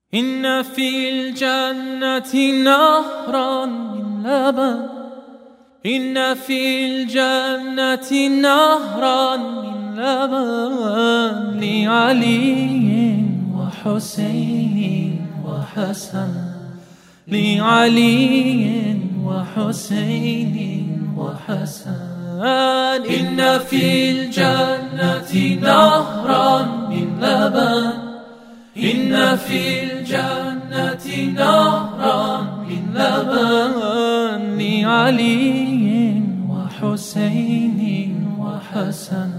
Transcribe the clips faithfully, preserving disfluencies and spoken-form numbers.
إن في الجنة نهرا من لبن إن في الجنة نهرا من لبن لعلي وحسين وحسن لعلي وحسين وحسن إن في الجنة نهرا من لبن إن في الجنة نهرا من لبن لعلي وحسين وحسن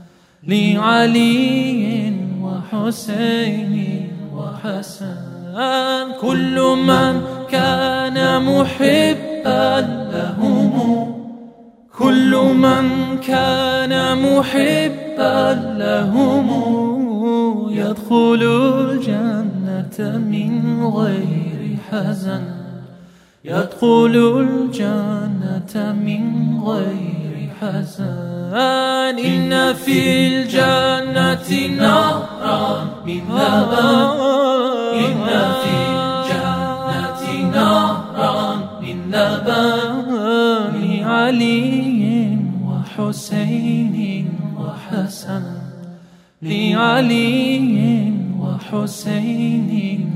لعلي وحسين وحسن كل من كان محبا لهم كل من كان محبا لهم يدخل الجنة من غير حزن يدخل الجنة من غير حزن إن في الجنة نهرا من لبن إن في الجنة نهرا من لبن لعلي وحسين وحسن لعلي وحسين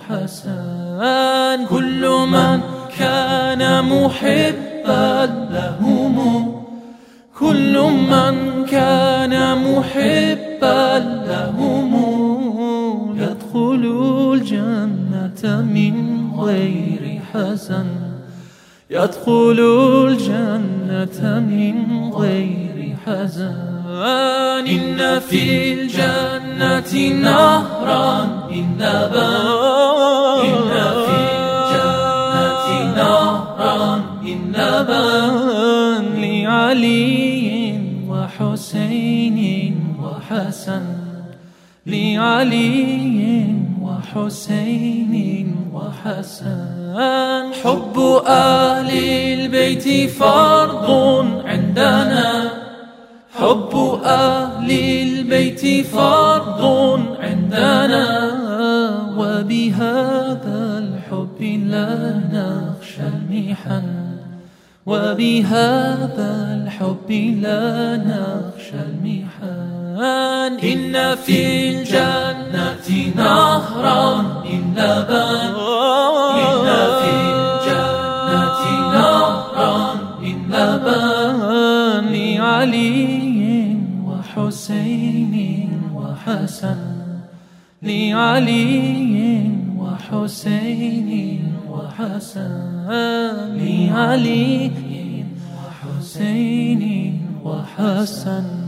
وحسن كل من كان محبا لهم كل من كان محبا لهم يدخل الجنة من غير حزن يدخل الجنة من غير حزن إن في الجنة نهرا من لبن إن في الجنة نهرا من لبن لعلي وحسين وحسن لعلي وحسين وحسن حب أهل البيت فرض عندنا حب أهل البيت فرض عندنا وبهذا الحب لا نخشى المحن وبهذا الحب لا نخشى المحن إن في الجنة نهرا من لبن إن في الجنة نهرا من لبن لعلي وحسين وحسن لعلي وحسين وحسن لعلي وحسين وحسن